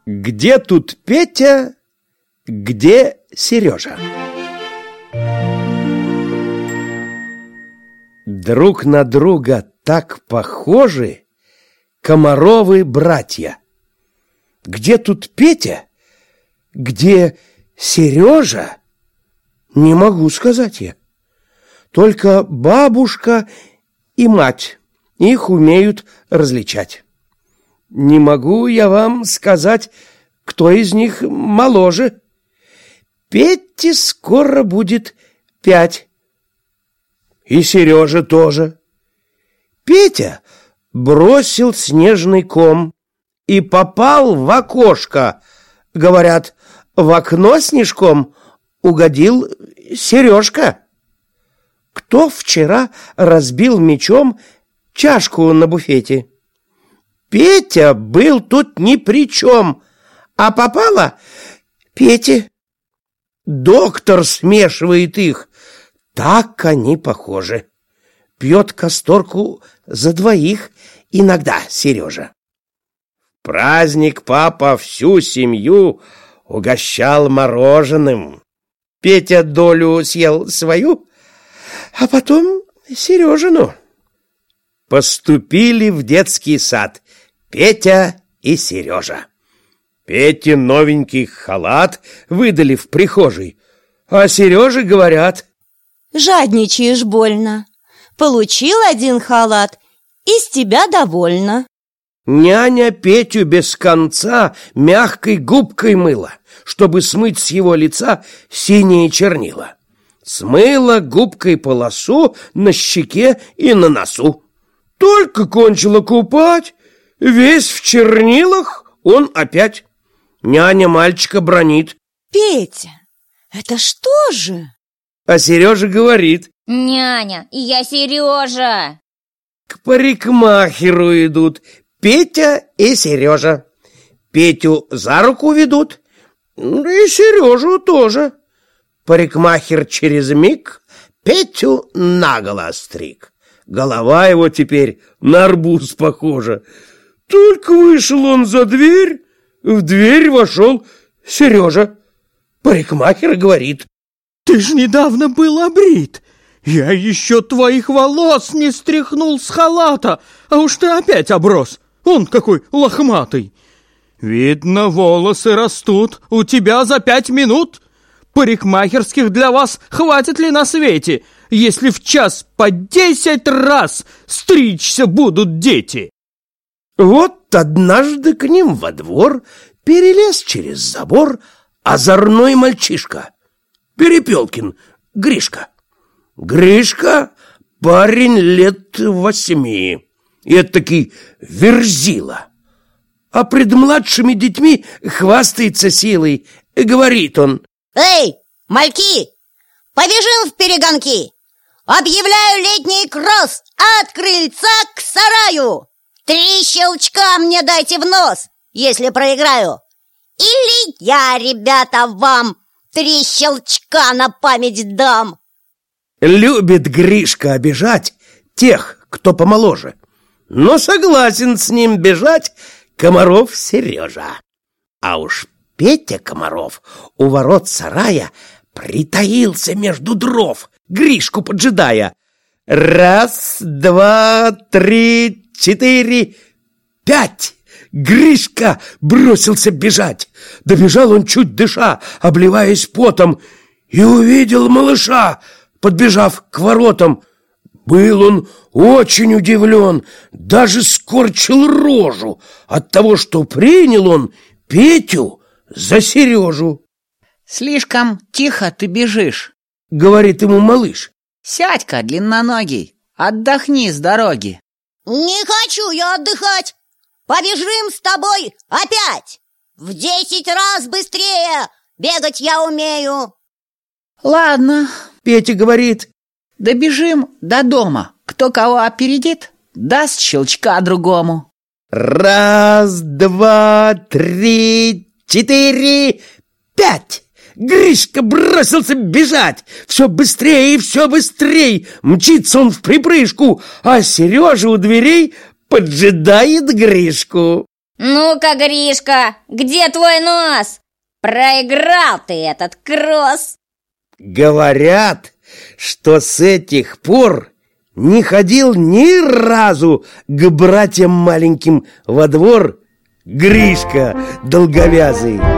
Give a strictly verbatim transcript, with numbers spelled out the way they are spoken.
Где тут Петя, где Сережа? Друг на друга так похожи комаровы братья. Где тут Петя, где Сережа? Не могу сказать я. Только бабушка и мать их умеют различать. Не могу я вам сказать, кто из них моложе. Пете скоро будет пять. И Сережа тоже. Петя бросил снежный ком и попал в окошко. Говорят, в окно снежком угодил Сережка. Кто вчера разбил мечом чашку на буфете? Петя был тут ни при чем, а попало Пете. Доктор смешивает их. Так они похожи. Пьет касторку за двоих иногда Сережа. В праздник папа всю семью угощал мороженым. Петя долю съел свою, а потом Сережину. Поступили в детский сад Петя и Сережа. Пете новенький халат выдали в прихожей, а Сереже говорят: жадничаешь больно. Получил один халат, и с тебя довольна. Няня Петю без конца мягкой губкой мыла, чтобы смыть с его лица синие чернила. Смыла губкой полосу на щеке и на носу. Только кончила купать, весь в чернилах, он опять. Няня мальчика бранит: Петя, это что же? А Сережа говорит: няня, я Сережа. К парикмахеру идут Петя и Сережа. Петю за руку ведут, и Сережу тоже. Парикмахер через миг Петю наголо остриг. Голова его теперь на арбуз похожа. Только вышел он за дверь, в дверь вошел Сережа. Парикмахер говорит: ты ж недавно был обрит. Я еще твоих волос не стряхнул с халата, а уж ты опять оброс. Он какой лохматый. Видно, волосы растут у тебя за пять минут. Парикмахерских для вас хватит ли на свете, если в час по десять раз стричься будут дети? Вот однажды к ним во двор перелез через забор озорной мальчишка, Перепелкин Гришка. Гришка парень лет восьми, этакий верзила, а пред младшими детьми хвастается силой. Говорит он: эй, мальки, побежим в перегонки! Объявляю летний кросс от крыльца к сараю! Три щелчка мне дайте в нос, если проиграю. Или я, ребята, вам три щелчка на память дам. Любит Гришка обижать тех, кто помоложе, но согласен с ним бежать Комаров Сережа. А уж Петя Комаров у ворот сарая притаился между дров, Гришку поджидая. Раз, два, три, четыре, пять! Гришка бросился бежать. Добежал он чуть дыша, обливаясь потом, и увидел малыша, подбежав к воротам. Был он очень удивлен, даже скорчил рожу от того, что принял он Петю за Сережу. Слишком тихо ты бежишь, говорит ему малыш. Сядь-ка, длинноногий, отдохни с дороги. Не хочу я отдыхать. Побежим с тобой опять. В десять раз быстрее бегать я умею. Ладно, Петя говорит: добежим до дома. Кто кого опередит, даст щелчка другому. Раз, два, три, четыре, пять! Гришка бросился бежать. Все быстрее и все быстрее. Мчится он в припрыжку, а Сережа у дверей поджидает Гришку. Ну-ка, Гришка, где твой нос? Проиграл ты этот кросс. Говорят, что с этих пор не ходил ни разу к братьям маленьким во двор Гришка долговязый.